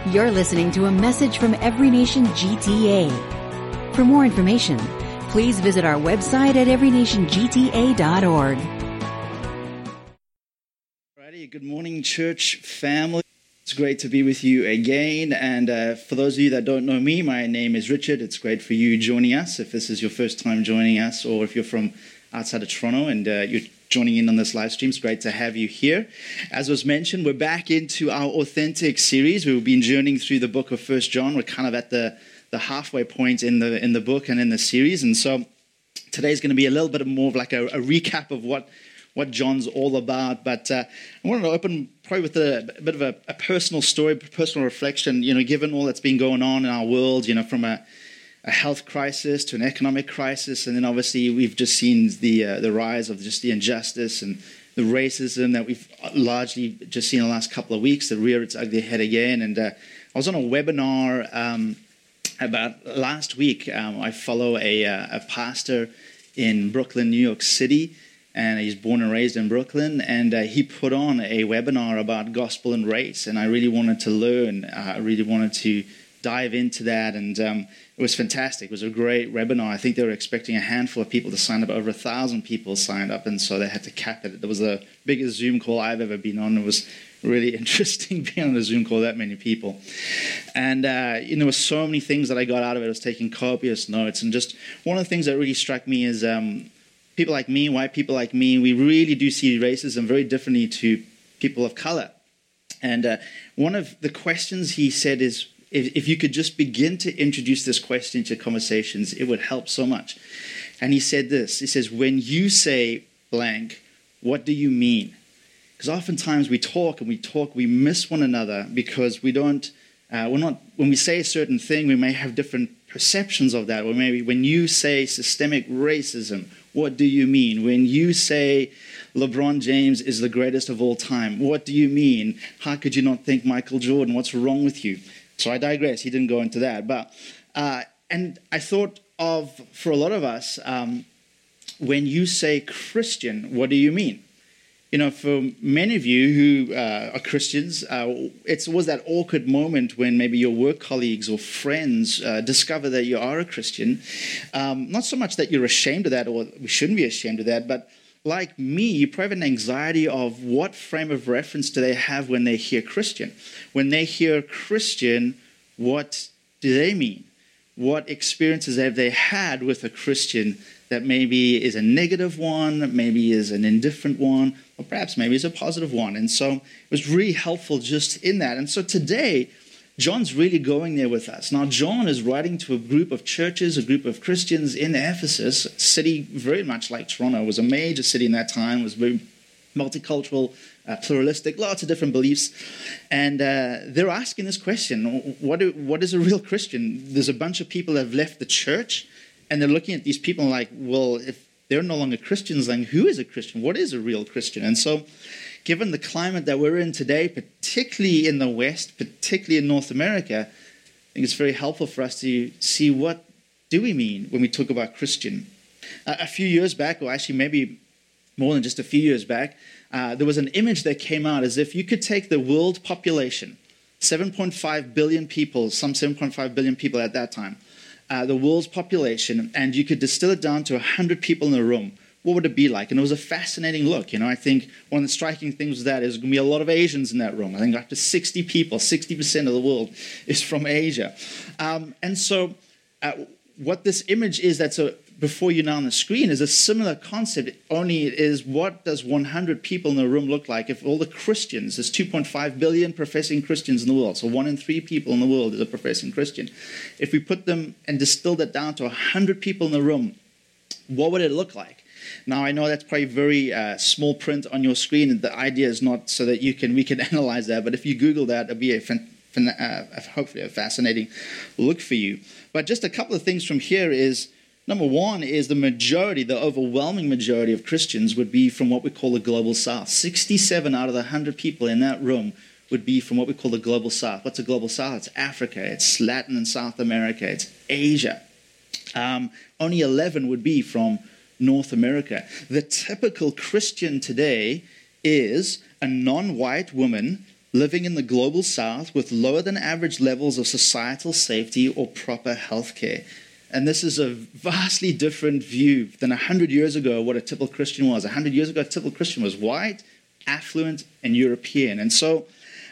You're listening to a message from Every Nation GTA. For more information, please visit our website at everynationgta.org. Alrighty, good morning, church family. It's great to be with you again. And for those of you that don't know me, my name is Richard. It's great for you joining us. If this is your first time joining us, or if you're from outside of Toronto and you're joining in on this live stream, it's great to have you here. As was mentioned, we're back into our Authentic series. We've been journeying through the book of 1 John. We're kind of at the halfway point in the book and in the series. And so today's going to be a little bit more of like a recap of what John's all about. But I wanted to open probably with a bit of a personal story, personal reflection, given all that's been going on in our world, from a health crisis to an economic crisis. And then obviously we've just seen the rise of just the injustice and the racism that we've largely just seen in the last couple of weeks that rear its ugly head again. And I was on a webinar about last week. I follow a pastor in Brooklyn, New York City, and he's born and raised in Brooklyn, and he put on a webinar about gospel and race, and I really wanted to learn. I really wanted to dive into that, and it was fantastic. It was a great webinar. I think they were expecting a handful of people to sign up. Over 1,000 people signed up, and so they had to cap it. There was the biggest Zoom call I've ever been on. It was really interesting being on a Zoom call, that many people. And there were so many things that I got out of it. I was taking copious notes, and just one of the things that really struck me is people like me, white people like me, we really do see racism very differently to people of color. And one of the questions he said is, if you could just begin to introduce this question to conversations, it would help so much. And he said this, he says, when you say blank, what do you mean? Because oftentimes we talk, we miss one another because when we say a certain thing, we may have different perceptions of that. Or maybe when you say systemic racism, what do you mean? When you say LeBron James is the greatest of all time, what do you mean? How could you not think Michael Jordan? What's wrong with you? So I digress. He didn't go into that. But and I thought of, for a lot of us, when you say Christian, what do you mean? For many of you who are Christians, it was that awkward moment when maybe your work colleagues or friends discover that you are a Christian. Not so much that you're ashamed of that, or we shouldn't be ashamed of that, but like me, you probably have an anxiety of what frame of reference do they have when they hear Christian. When they hear Christian, what do they mean? What experiences have they had with a Christian that maybe is a negative one, maybe is an indifferent one, or perhaps maybe is a positive one? And so it was really helpful just in that. And so today, John's really going there with us. Now, John is writing to a group of churches, a group of Christians in Ephesus, a city very much like Toronto. It was a major city in that time. It was very multicultural, pluralistic, lots of different beliefs. And they're asking this question, what is a real Christian? There's a bunch of people that have left the church, and they're looking at these people like, well, if they're no longer Christians, then who is a Christian? What is a real Christian? And so given the climate that we're in today, particularly in the West, particularly in North America, I think it's very helpful for us to see what do we mean when we talk about Christian. A few years back, or actually maybe more than just a few years back, there was an image that came out as if you could take the world population, 7.5 billion people, some 7.5 billion people at that time, the world's population, and you could distill it down to 100 people in the room. What would it be like? And it was a fascinating look. I think one of the striking things with that is going to be a lot of Asians in that room. I think up to 60 people, 60% of the world is from Asia. And so what this image is that's before you now on the screen is a similar concept, only it is what does 100 people in the room look like if all the Christians, there's 2.5 billion professing Christians in the world, so 1 in 3 people in the world is a professing Christian. If we put them and distill that down to 100 people in the room, what would it look like? Now, I know that's probably very small print on your screen, and the idea is not so that we can analyze that, but if you Google that, it'll be hopefully a fascinating look for you. But just a couple of things from here is, number one is the overwhelming majority of Christians would be from what we call the Global South. 67 out of the 100 people in that room would be from what we call the Global South. What's the Global South? It's Africa, it's Latin and South America, it's Asia. Only 11 would be from North America. The typical Christian today is a non-white woman living in the global south with lower than average levels of societal safety or proper health care. And this is a vastly different view than 100 years ago what a typical Christian was. 100 years ago, a typical Christian was white, affluent, and European. And so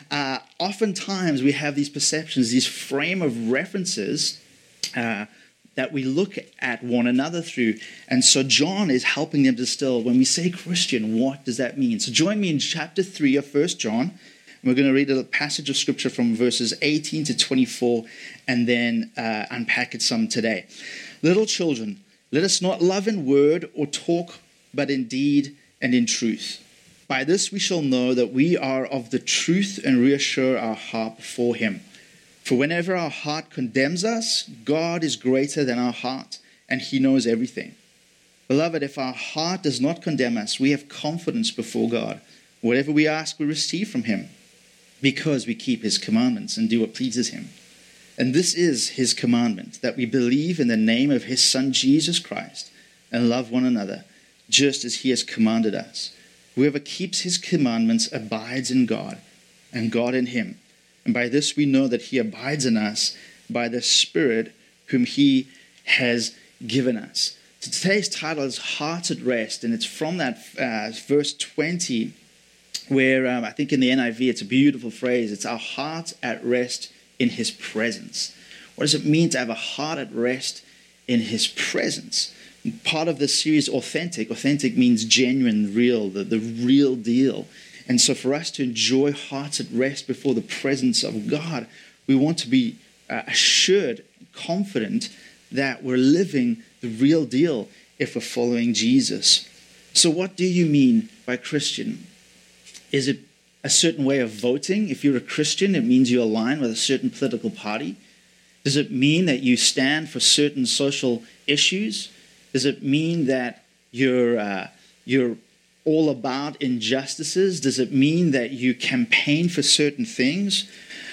oftentimes we have these perceptions, these frame of references that we look at one another through. And so John is helping them distill, when we say Christian, what does that mean? So join me in chapter 3 of 1 John. We're going to read a passage of scripture from verses 18 to 24 and then unpack it some today. Little children, let us not love in word or talk, but in deed and in truth. By this we shall know that we are of the truth and reassure our heart before him. For whenever our heart condemns us, God is greater than our heart, and he knows everything. Beloved, if our heart does not condemn us, we have confidence before God. Whatever we ask, we receive from him, because we keep his commandments and do what pleases him. And this is his commandment, that we believe in the name of his Son, Jesus Christ, and love one another, just as he has commanded us. Whoever keeps his commandments abides in God, and God in him. And by this we know that he abides in us by the Spirit whom he has given us. So today's title is Hearts at Rest, and it's from that verse 20, where I think in the NIV it's a beautiful phrase. It's our heart at rest in his presence. What does it mean to have a heart at rest in his presence? And part of this series, authentic. Authentic means genuine, real, the real deal. And so for us to enjoy hearts at rest before the presence of God, we want to be assured, confident that we're living the real deal if we're following Jesus. So what do you mean by Christian? Is it a certain way of voting? If you're a Christian, it means you align with a certain political party. Does it mean that you stand for certain social issues? Does it mean that you're all about injustices? Does it mean that you campaign for certain things?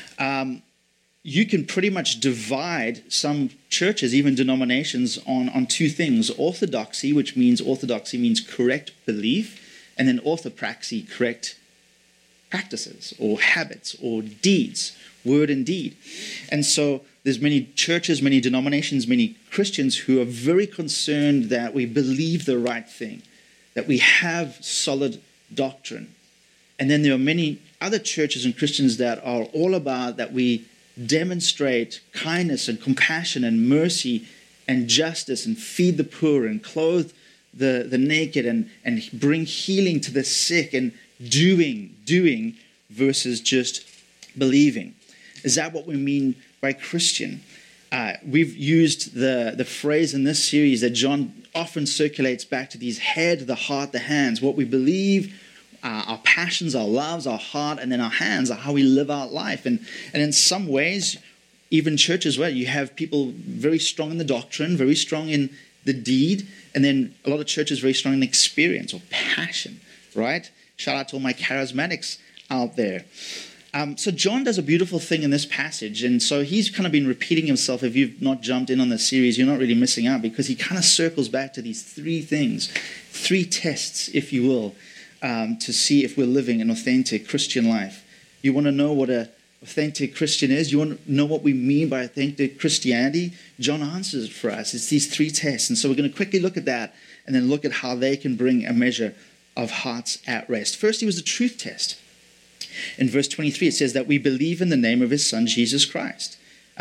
You can pretty much divide some churches, even denominations, on two things. Orthodoxy, which means correct belief, and then orthopraxy, correct practices or habits or deeds, word and deed. And so there's many churches, many denominations, many Christians who are very concerned that we believe the right thing, that we have solid doctrine. And then there are many other churches and Christians that are all about that we demonstrate kindness and compassion and mercy and justice and feed the poor and clothe the naked and bring healing to the sick and doing versus just believing. Is that what we mean by Christian? We've used the phrase in this series that John often circulates back to these head, the heart, the hands. What we believe, our passions, our loves, our heart, and then our hands are how we live our life. And in some ways, even churches where you have people very strong in the doctrine, very strong in the deed, and then a lot of churches very strong in experience or passion, right? Shout out to all my charismatics out there. So John does a beautiful thing in this passage, and so he's kind of been repeating himself. If you've not jumped in on this series, you're not really missing out, because he kind of circles back to these three things, three tests, if you will, to see if we're living an authentic Christian life. You want to know what an authentic Christian is? You want to know what we mean by authentic Christianity? John answers it for us. It's these three tests, and so we're going to quickly look at that and then look at how they can bring a measure of hearts at rest. First, he was the truth test. In verse 23, it says that we believe in the name of his Son, Jesus Christ.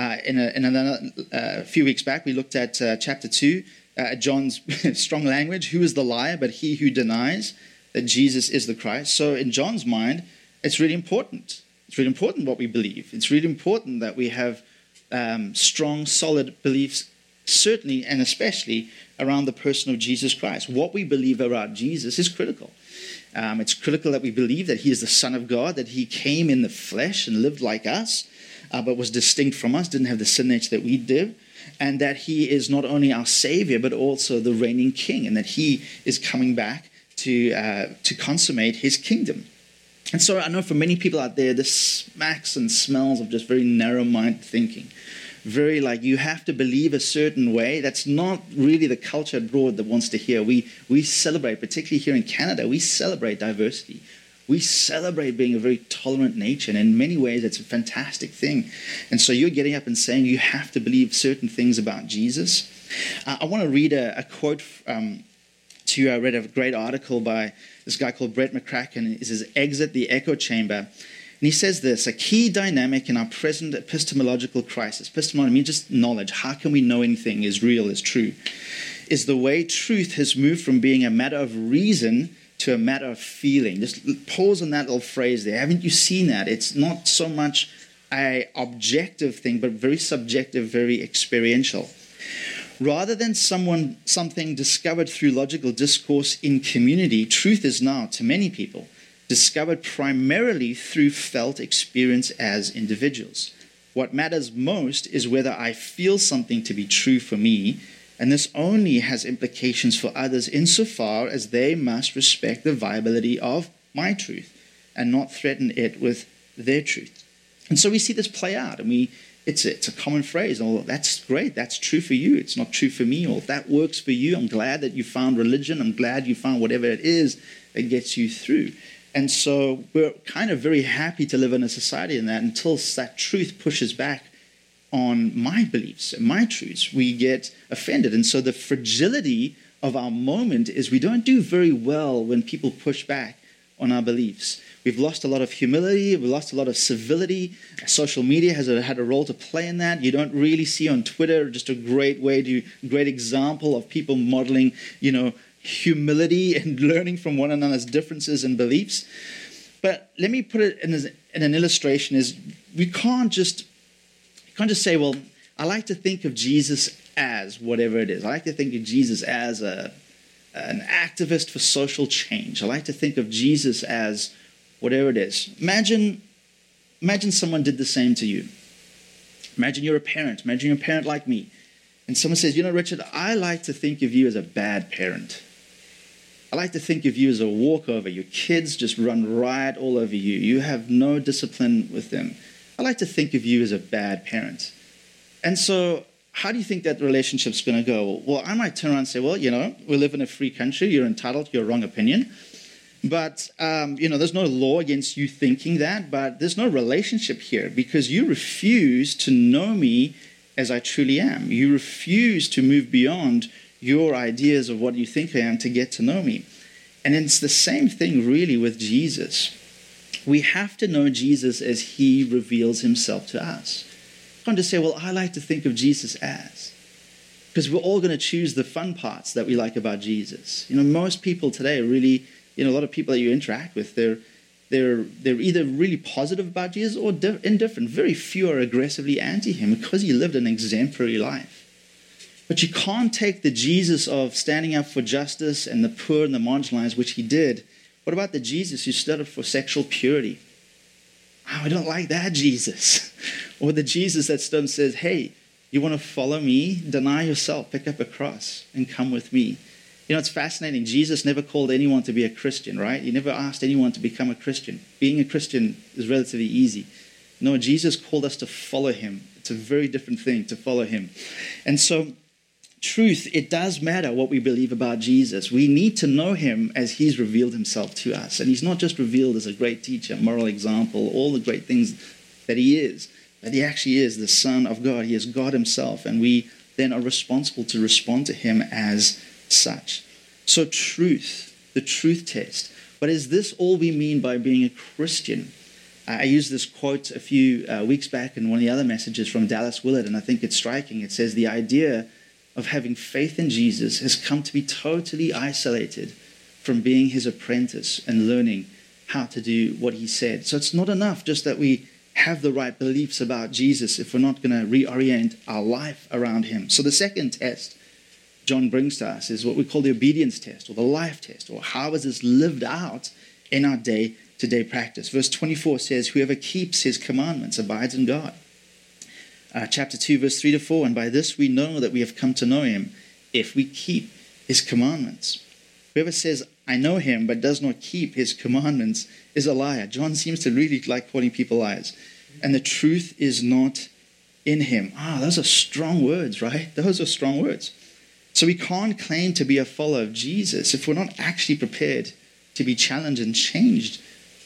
A few weeks back, we looked at chapter 2, John's strong language, who is the liar but he who denies that Jesus is the Christ. So in John's mind, it's really important. It's really important what we believe. It's really important that we have strong, solid beliefs, certainly and especially around the person of Jesus Christ. What we believe about Jesus is critical. It's critical that we believe that he is the Son of God, that he came in the flesh and lived like us, but was distinct from us, didn't have the sin nature that we did, and that he is not only our Savior, but also the reigning King, and that he is coming back to consummate his kingdom. And so I know for many people out there, this smacks and smells of just very narrow-minded thinking. Very like you have to believe a certain way. That's not really the culture abroad that wants to hear. We celebrate, particularly here in Canada, we celebrate diversity. We celebrate being a very tolerant nature, and in many ways, it's a fantastic thing. And so you're getting up and saying you have to believe certain things about Jesus. I want to read a quote to you. I read a great article by this guy called Brett McCracken. It says, "Exit the Echo Chamber." And he says this: "A key dynamic in our present epistemological crisis," epistemology means just knowledge, how can we know anything is real, is true, "is the way truth has moved from being a matter of reason to a matter of feeling." Just pause on that little phrase there. Haven't you seen that? It's not so much an objective thing, but very subjective, very experiential. Rather than something discovered through logical discourse in community, truth is now, to many people, discovered primarily through felt experience as individuals. What matters most is whether I feel something to be true for me, and this only has implications for others insofar as they must respect the viability of my truth and not threaten it with their truth. And so we see this play out, and it's a common phrase. "Oh, that's great. That's true for you. It's not true for me." Or, "If that works for you, I'm glad that you found religion. I'm glad you found whatever it is that gets you through." And so we're kind of very happy to live in a society in that until that truth pushes back on my beliefs and my truths, we get offended. And so the fragility of our moment is we don't do very well when people push back on our beliefs. We've lost a lot of humility. We've lost a lot of civility. Social media has had a role to play in that. You don't really see on Twitter just a great example of people modeling, humility and learning from one another's differences and beliefs. But let me put it in an illustration: is we can't just say, well, I like to think of Jesus as whatever it is. I like to think of Jesus as an activist for social change. I like to think of Jesus as whatever it is. Imagine someone did the same to you. Imagine you're a parent. Imagine you're a parent like me. And someone says, Richard, I like to think of you as a bad parent. I like to think of you as a walkover. Your kids just run riot all over you. You have no discipline with them. I like to think of you as a bad parent. And so how do you think that relationship's going to go? Well, I might turn around and say, well, we live in a free country. You're entitled to your wrong opinion. But, there's no law against you thinking that, but there's no relationship here because you refuse to know me as I truly am. You refuse to move beyond your ideas of what you think I am to get to know me. And it's the same thing really with Jesus. We have to know Jesus as he reveals himself to us. You can't just say, well, I like to think of Jesus as. Because we're all going to choose the fun parts that we like about Jesus. Most people today really, a lot of people that you interact with, they're either really positive about Jesus or indifferent. Very few are aggressively anti him because he lived an exemplary life. But you can't take the Jesus of standing up for justice and the poor and the marginalized, which he did. What about the Jesus who stood up for sexual purity? Oh, I don't like that Jesus. Or the Jesus that stood and says, hey, you want to follow me? Deny yourself, pick up a cross, and come with me. It's fascinating. Jesus never called anyone to be a Christian, right? He never asked anyone to become a Christian. Being a Christian is relatively easy. No, Jesus called us to follow him. It's a very different thing to follow him. And so truth, it does matter what we believe about Jesus. We need to know him as he's revealed himself to us. And he's not just revealed as a great teacher, moral example, all the great things that he is, but he actually is the Son of God. He is God himself. And we then are responsible to respond to him as such. So truth, the truth test. But is this all we mean by being a Christian? I used this quote a few weeks back in one of the other messages from Dallas Willard, and I think it's striking. It says, the idea of having faith in Jesus has come to be totally isolated from being his apprentice and learning how to do what he said. So it's not enough just that we have the right beliefs about Jesus if we're not going to reorient our life around him. So the second test John brings to us is what we call the obedience test or the life test, or how is this lived out in our day-to-day practice. Verse 24 says, whoever keeps his commandments abides in God. Chapter 2, verse 3-4, and by this we know that we have come to know him if we keep his commandments. Whoever says, I know him, but does not keep his commandments is a liar. John seems to really like calling people liars. And the truth is not in him. Those are strong words, right? Those are strong words. So we can't claim to be a follower of Jesus if we're not actually prepared to be challenged and changed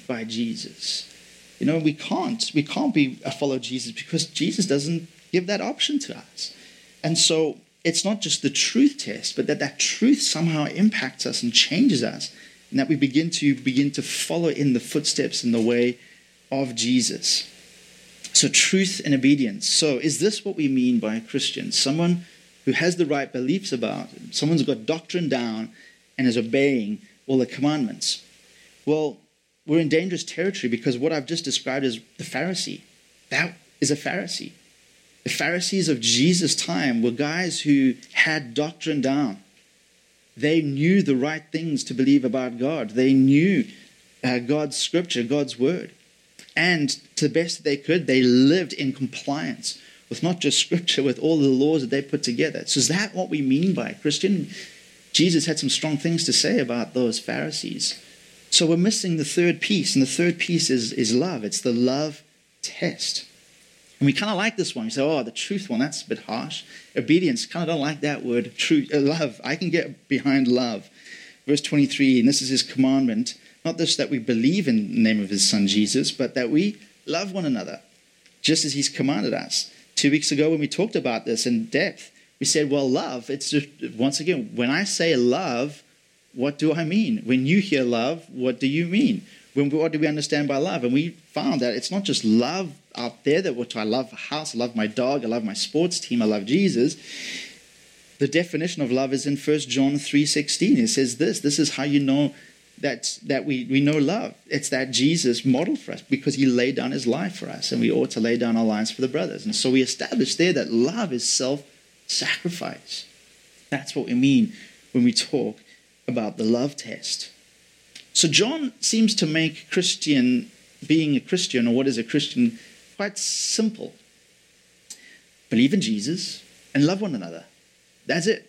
by Jesus. You know, we can't be a follower of Jesus because Jesus doesn't give that option to us. And so it's not just the truth test, but that truth somehow impacts us and changes us, and that we begin to follow in the footsteps in the way of Jesus. So truth and obedience. So is this what we mean by a Christian? Someone who has the right beliefs about it. Someone's got doctrine down and is obeying all the commandments. Well, we're in dangerous territory because what I've just described is the Pharisee. That is a Pharisee. The Pharisees of Jesus' time were guys who had doctrine down. They knew the right things to believe about God. They knew God's scripture, God's word. And to the best that they could, they lived in compliance with not just scripture, with all the laws that they put together. So is that what we mean by a Christian? Jesus had some strong things to say about those Pharisees. So we're missing the third piece, and the third piece is love. It's the love test. And we kind of like this one. We say, oh, the truth one, that's a bit harsh. Obedience, kind of don't like that word. Love, I can get behind love. Verse 23, and this is his commandment, not just that we believe in the name of his son Jesus, but that we love one another, just as he's commanded us. 2 weeks ago when we talked about this in depth, we said, well, love, it's just, once again, when I say love, what do I mean? When you hear love, what do you mean? What do we understand by love? And we found that it's not just love out there, that which I love a house, I love my dog, I love my sports team, I love Jesus. The definition of love is in 1 John 3:16. It says this is how you know that we know love. It's that Jesus modeled for us because he laid down his life for us, and we ought to lay down our lives for the brothers. And so we established there that love is self-sacrifice. That's what we mean when we talk about the love test. So John seems to make being a Christian, or what is a Christian, quite simple. Believe in Jesus and love one another. That's it.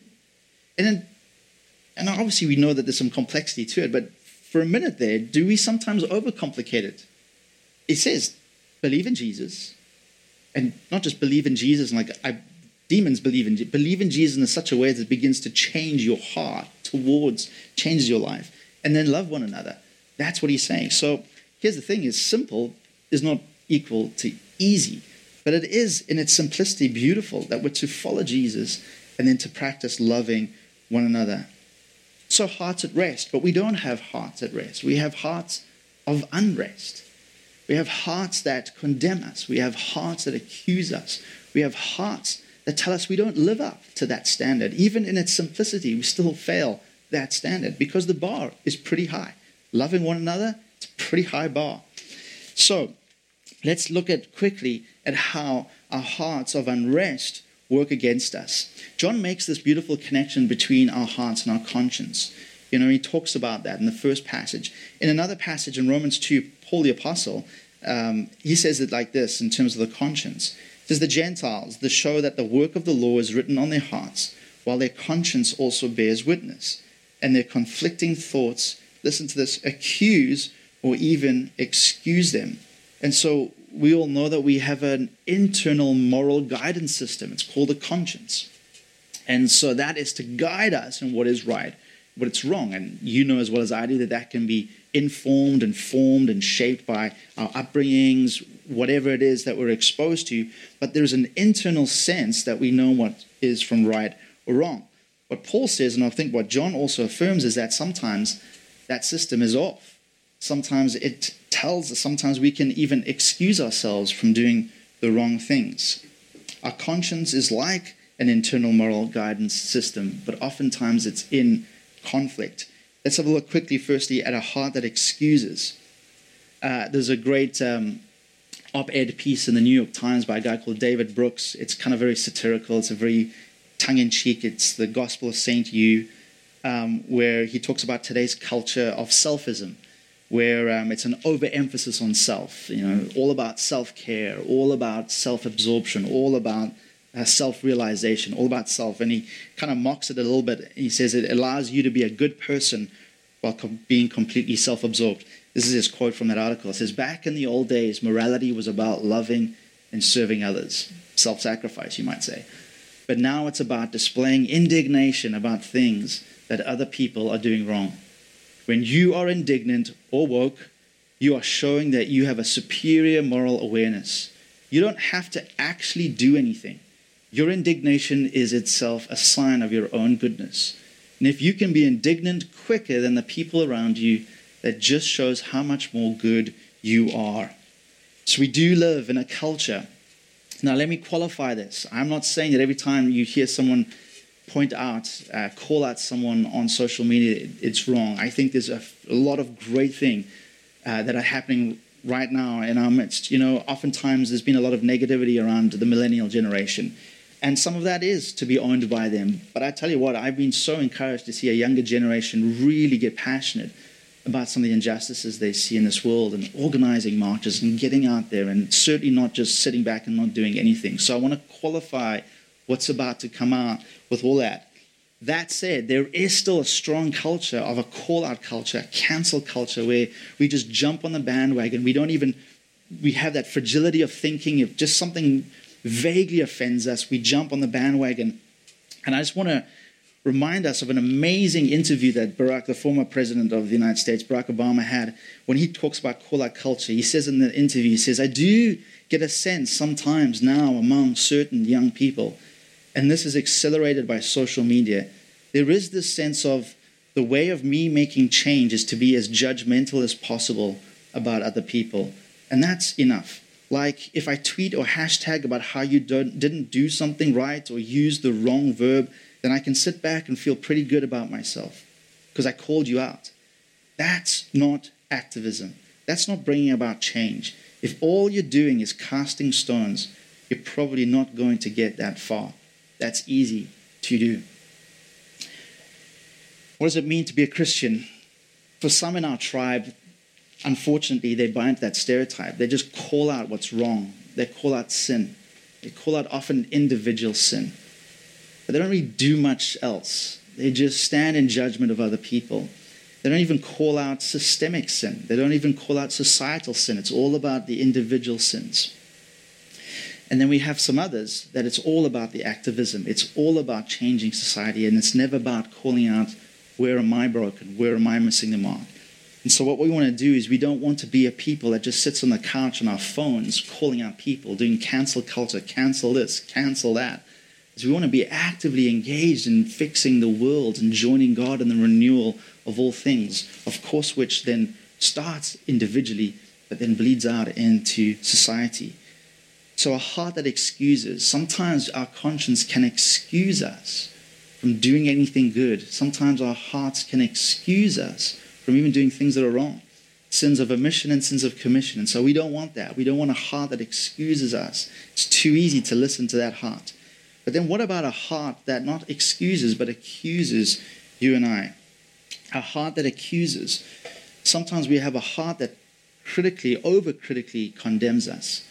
And obviously we know that there's some complexity to it, but for a minute there, do we sometimes overcomplicate it? It says, believe in Jesus, and not just believe in Jesus and demons believe in Jesus in such a way that it begins to change your heart changes your life. And then love one another. That's what he's saying. So here's the thing, is simple is not equal to easy. But it is, in its simplicity, beautiful that we're to follow Jesus and then to practice loving one another. So hearts at rest. But we don't have hearts at rest. We have hearts of unrest. We have hearts that condemn us. We have hearts that accuse us. We have hearts that tell us we don't live up to that standard. Even in its simplicity, we still fail that standard because the bar is pretty high. Loving one another, it's a pretty high bar. So let's look quickly at how our hearts of unrest work against us. John makes this beautiful connection between our hearts and our conscience. You know, he talks about that in the first passage. In another passage in Romans 2, Paul the Apostle, he says it like this in terms of the conscience. It says, the Gentiles, they show that the work of the law is written on their hearts, while their conscience also bears witness. And their conflicting thoughts, listen to this, accuse or even excuse them. And so we all know that we have an internal moral guidance system. It's called a conscience. And so that is to guide us in what is right, what is wrong. And you know as well as I do that can be informed and formed and shaped by our upbringings, whatever it is that we're exposed to. But there's an internal sense that we know what is from right or wrong. What Paul says, and I think what John also affirms, is that sometimes that system is off. Sometimes it tells us, sometimes we can even excuse ourselves from doing the wrong things. Our conscience is like an internal moral guidance system, but oftentimes it's in conflict. Let's have a look quickly, firstly, at a heart that excuses. There's a great op-ed piece in the New York Times by a guy called David Brooks. It's kind of very satirical. It's a very tongue-in-cheek. It's the Gospel of St. Hugh, where he talks about today's culture of selfism, where it's an overemphasis on self, all about self-care, all about self-absorption, all about self-realization, all about self. And he kind of mocks it a little bit. He says it allows you to be a good person while being completely self-absorbed. This is his quote from that article. It says, back in the old days, morality was about loving and serving others. Self-sacrifice, you might say. But now it's about displaying indignation about things that other people are doing wrong. When you are indignant or woke, you are showing that you have a superior moral awareness. You don't have to actually do anything. Your indignation is itself a sign of your own goodness. And if you can be indignant quicker than the people around you, that just shows how much more good you are. So we do live in a culture. Now let me qualify this. I'm not saying that every time you hear someone call out someone on social media, it's wrong. I think there's a lot of great things that are happening right now in our midst. Oftentimes there's been a lot of negativity around the millennial generation. And some of that is to be owned by them. But I tell you what, I've been so encouraged to see a younger generation really get passionate about some of the injustices they see in this world and organizing marches and getting out there and certainly not just sitting back and not doing anything. So I want to qualify what's about to come out with all that. That said, there is still a strong culture of a call-out culture, a cancel culture, where we just jump on the bandwagon. We have that fragility of thinking. If just something vaguely offends us, we jump on the bandwagon. And I just want to remind us of an amazing interview that Barack, the former president of the United States, Barack Obama, had when he talks about call-out culture. He says in the interview, he says, I do get a sense sometimes now among certain young people, and this is accelerated by social media, there is this sense of the way of me making change is to be as judgmental as possible about other people. And that's enough. Like if I tweet or hashtag about how you didn't do something right or use the wrong verb, then I can sit back and feel pretty good about myself because I called you out. That's not activism. That's not bringing about change. If all you're doing is casting stones, you're probably not going to get that far. That's easy to do. What does it mean to be a Christian? For some in our tribe, unfortunately, they buy into that stereotype. They just call out what's wrong. They call out sin. They call out often individual sin. But they don't really do much else. They just stand in judgment of other people. They don't even call out systemic sin. They don't even call out societal sin. It's all about the individual sins. And then we have some others that it's all about the activism. It's all about changing society, and it's never about calling out, where am I broken? Where am I missing the mark? And so what we want to do is we don't want to be a people that just sits on the couch on our phones calling out people, doing cancel culture, cancel this, cancel that. We want to be actively engaged in fixing the world and joining God in the renewal of all things, of course, which then starts individually, but then bleeds out into society. So a heart that excuses, sometimes our conscience can excuse us from doing anything good. Sometimes our hearts can excuse us from even doing things that are wrong. Sins of omission and sins of commission. And so we don't want that. We don't want a heart that excuses us. It's too easy to listen to that heart. But then what about a heart that not excuses but accuses you and I? A heart that accuses. Sometimes we have a heart that overcritically condemns us.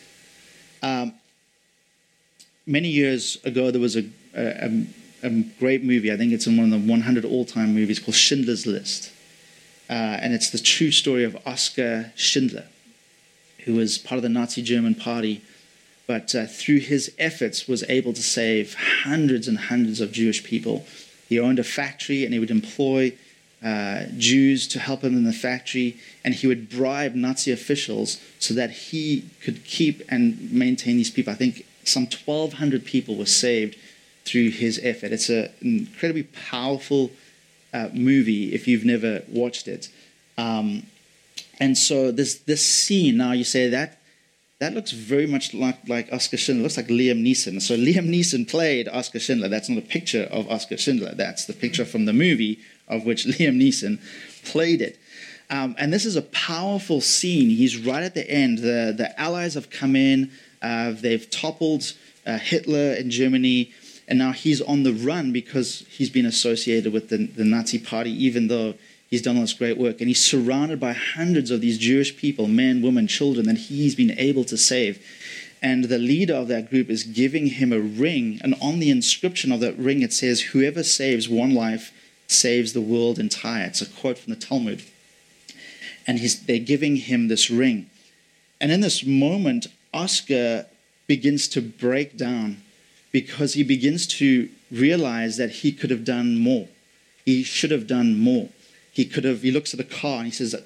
Many years ago, there was a great movie. I think it's in one of the 100 all-time movies called Schindler's List. And it's the true story of Oskar Schindler, who was part of the Nazi German party, but through his efforts was able to save hundreds and hundreds of Jewish people. He owned a factory, and he would employ Jews to help him in the factory, and he would bribe Nazi officials so that he could keep and maintain these people. I think some 1,200 people were saved through his effort. It's an incredibly powerful movie if you've never watched it. And so this scene, now you say that looks very much like Oskar Schindler. It looks like Liam Neeson. So Liam Neeson played Oskar Schindler. That's not a picture of Oskar Schindler. That's the picture from the movie of which Liam Neeson played it. And this is a powerful scene. He's right at the end. The Allies have come in. They've toppled Hitler in Germany. And now he's on the run because he's been associated with the Nazi party, even though he's done all this great work. And he's surrounded by hundreds of these Jewish people, men, women, children, that he's been able to save. And the leader of that group is giving him a ring. And on the inscription of that ring, it says, "Whoever saves one life saves the world entire." It's a quote from the Talmud. And they're giving him this ring. And in this moment, Oskar begins to break down because he begins to realize that he could have done more. He should have done more. He looks at the car and he says, that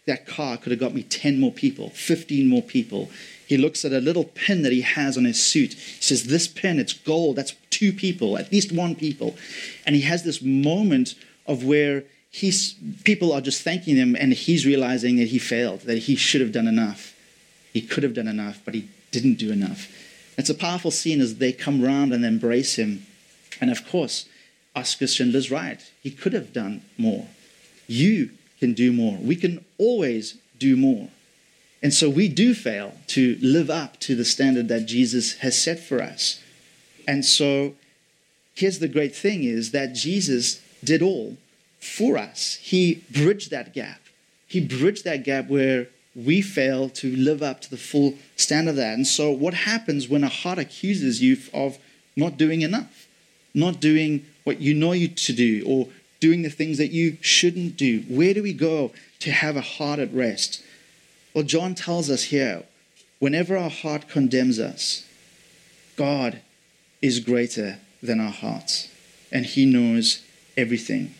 that car could have got me 10 more people, 15 more people. He looks at a little pin that he has on his suit. He says, this pin, it's gold. That's 2 people, at least 1 people. And he has this moment of where people are just thanking him, and he's realizing that he failed, that he should have done enough. He could have done enough, but he didn't do enough. It's a powerful scene as they come round and embrace him. And of course, Oscar Schindler's right. He could have done more. You can do more. We can always do more. And so we do fail to live up to the standard that Jesus has set for us. And so here's the great thing is that Jesus did all for us. He bridged that gap. He bridged that gap where we fail to live up to the full standard of that. And so what happens when a heart accuses you of not doing enough, not doing what you know you to do, or doing the things that you shouldn't do? Where do we go to have a heart at rest? Well, John tells us here, whenever our heart condemns us, God is greater than our hearts, and he knows everything.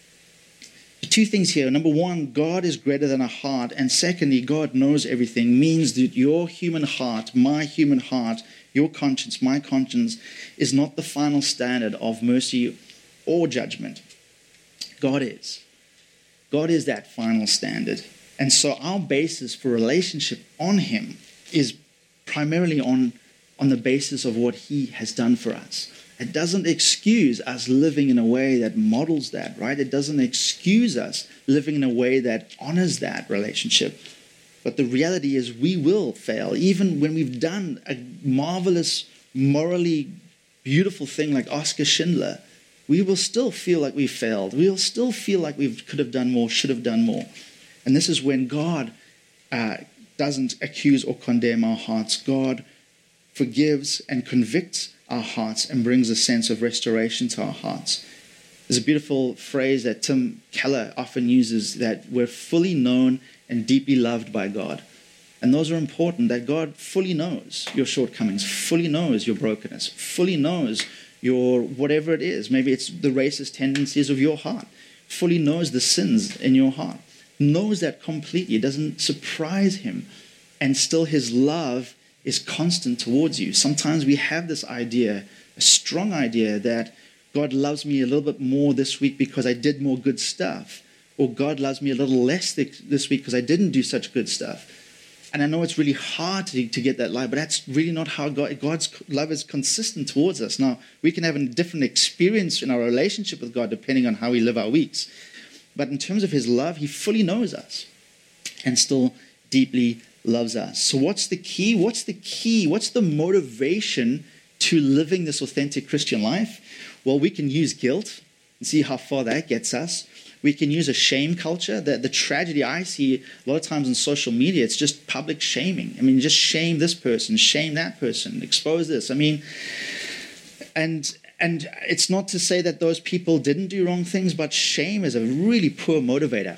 2 things here. Number 1, God is greater than our heart. And secondly, God knows everything means that your human heart, my human heart, your conscience, my conscience, is not the final standard of mercy or judgment. God is. God is that final standard. And so our basis for relationship on him is primarily on the basis of what he has done for us. It doesn't excuse us living in a way that models that, right? It doesn't excuse us living in a way that honors that relationship. But the reality is we will fail. Even when we've done a marvelous, morally beautiful thing like Oscar Schindler, we will still feel like we failed. We will still feel like we could have done more, should have done more. And this is when God doesn't accuse or condemn our hearts. God forgives and convicts our hearts and brings a sense of restoration to our hearts. There's a beautiful phrase that Tim Keller often uses, that we're fully known and deeply loved by God. And those are important, that God fully knows your shortcomings, fully knows your brokenness, fully knows your whatever it is. Maybe it's the racist tendencies of your heart, fully knows the sins in your heart, knows that completely. It doesn't surprise him. And still his love is constant towards you. Sometimes we have this idea, a strong idea, that God loves me a little bit more this week because I did more good stuff, or God loves me a little less this week because I didn't do such good stuff. And I know it's really hard to get that lie, but that's really not how God's love is consistent towards us. Now, we can have a different experience in our relationship with God depending on how we live our weeks. But in terms of his love, he fully knows us and still deeply loves us. So what's the key? What's the motivation to living this authentic Christian life? Well, we can use guilt and see how far that gets us. We can use a shame culture. The tragedy I see a lot of times on social media, it's just public shaming. I mean, just shame this person, shame that person, expose this. I mean, and it's not to say that those people didn't do wrong things, but shame is a really poor motivator.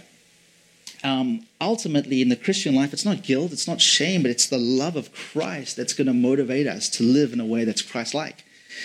Ultimately, in the Christian life, it's not guilt, it's not shame, but it's the love of Christ that's going to motivate us to live in a way that's Christ-like.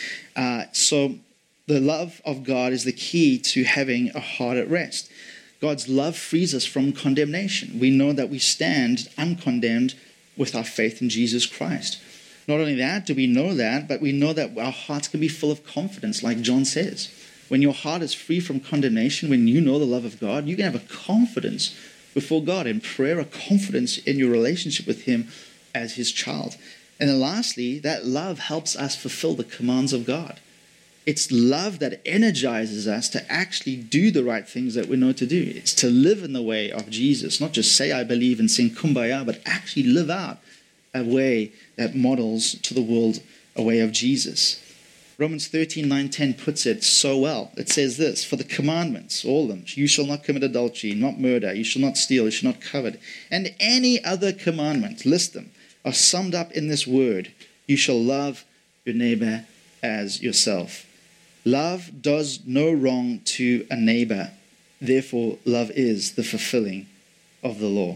So the love of God is the key to having a heart at rest. God's love frees us from condemnation. We know that we stand uncondemned with our faith in Jesus Christ. Not only that, do we know that, but we know that our hearts can be full of confidence, like John says. When your heart is free from condemnation, when you know the love of God, you can have a confidence before God in prayer, a confidence in your relationship with him as his child. And then lastly, that love helps us fulfill the commands of God. It's love that energizes us to actually do the right things that we know to do. It's to live in the way of Jesus, not just say I believe and sing kumbaya, but actually live out a way that models to the world a way of Jesus. Romans 13:9-10 puts it so well. It says this, for the commandments, all of them, you shall not commit adultery, not murder, you shall not steal, you shall not covet, and any other commandment, list them, are summed up in this word, you shall love your neighbor as yourself. Love does no wrong to a neighbor. Therefore, love is the fulfilling of the law.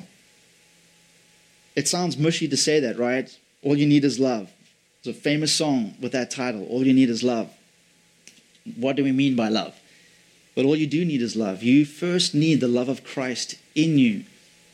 It sounds mushy to say that, right? All you need is love. There's a famous song with that title, All You Need Is Love. What do we mean by love? But all you do need is love. You first need the love of Christ in you.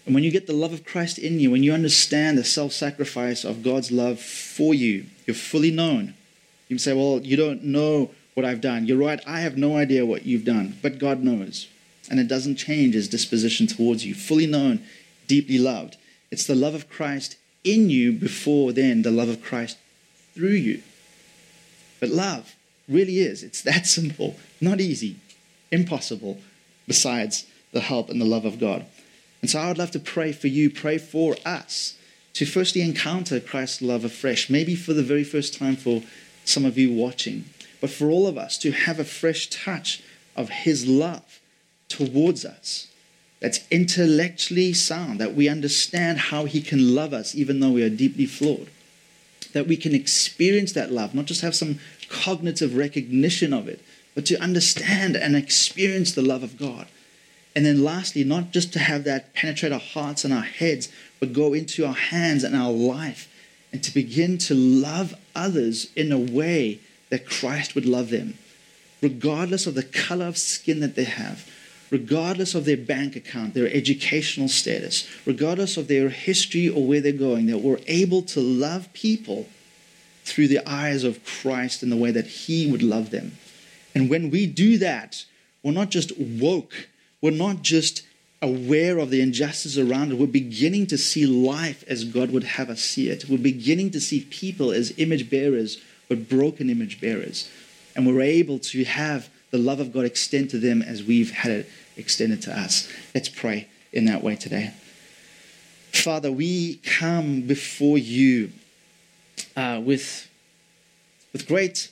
And when you get the love of Christ in you, when you understand the self-sacrifice of God's love for you, you're fully known. You can say, well, you don't know what I've done. You're right, I have no idea what you've done, but God knows. And it doesn't change his disposition towards you. Fully known, deeply loved. It's the love of Christ in you before then the love of Christ through you. But love really is. It's that simple. Not easy. Impossible. Besides the help and the love of God. And so I would love to pray for you, pray for us, to firstly encounter Christ's love afresh, maybe for the very first time for some of you watching, but for all of us to have a fresh touch of his love towards us that's intellectually sound, that we understand how he can love us even though we are deeply flawed, that we can experience that love, not just have some cognitive recognition of it, but to understand and experience the love of God. And then lastly, not just to have that penetrate our hearts and our heads, but go into our hands and our life and to begin to love others in a way that Christ would love them, regardless of the color of skin that they have, regardless of their bank account, their educational status, regardless of their history or where they're going, that we're able to love people through the eyes of Christ in the way that he would love them. And when we do that, we're not just woke, we're not just aware of the injustice around it. We're beginning to see life as God would have us see it. We're beginning to see people as image bearers, but broken image bearers. And we're able to have the love of God extend to them as we've had it extended to us. Let's pray in that way today. Father, we come before you with great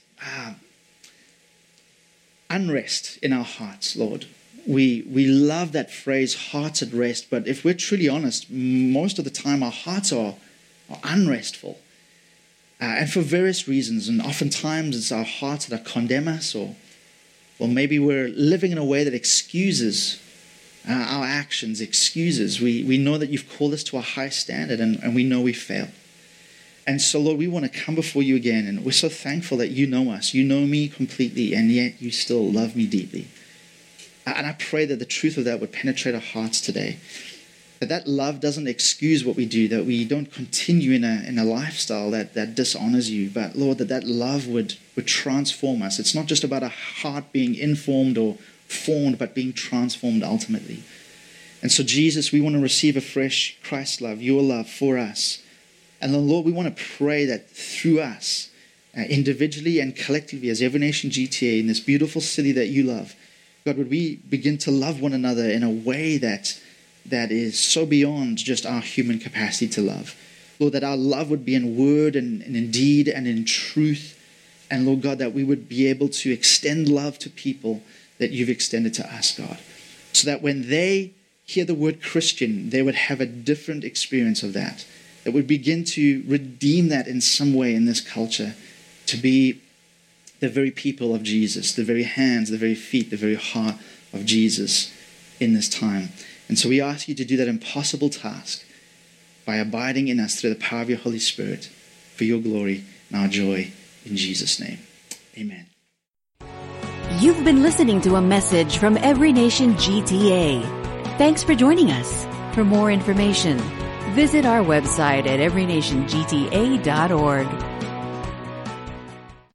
unrest in our hearts, Lord. We love that phrase, hearts at rest, but if we're truly honest, most of the time our hearts are unrestful. And for various reasons, and oftentimes it's our hearts that condemn us, or maybe we're living in a way that excuses our actions, excuses. We know that you've called us to a high standard, and we know we fail. And so, Lord, we want to come before you again, and we're so thankful that you know us. You know me completely, and yet you still love me deeply. And I pray that the truth of that would penetrate our hearts today. That love doesn't excuse what we do, that we don't continue in a lifestyle that dishonors you, but Lord, that love would transform us. It's not just about a heart being informed or formed, but being transformed ultimately. And so, Jesus, we want to receive a fresh Christ love, your love for us. And then, Lord, we want to pray that through us, individually and collectively, as Every Nation GTA, in this beautiful city that you love, God, would we begin to love one another in a way that is so beyond just our human capacity to love. Lord, that our love would be in word and in deed and in truth. And Lord God, that we would be able to extend love to people that you've extended to us, God. So that when they hear the word Christian, they would have a different experience of that. That would begin to redeem that in some way in this culture to be the very people of Jesus, the very hands, the very feet, the very heart of Jesus in this time. And so we ask you to do that impossible task by abiding in us through the power of your Holy Spirit for your glory and our joy in Jesus' name. Amen. You've been listening to a message from Every Nation GTA. Thanks for joining us. For more information, visit our website at everynationgta.org.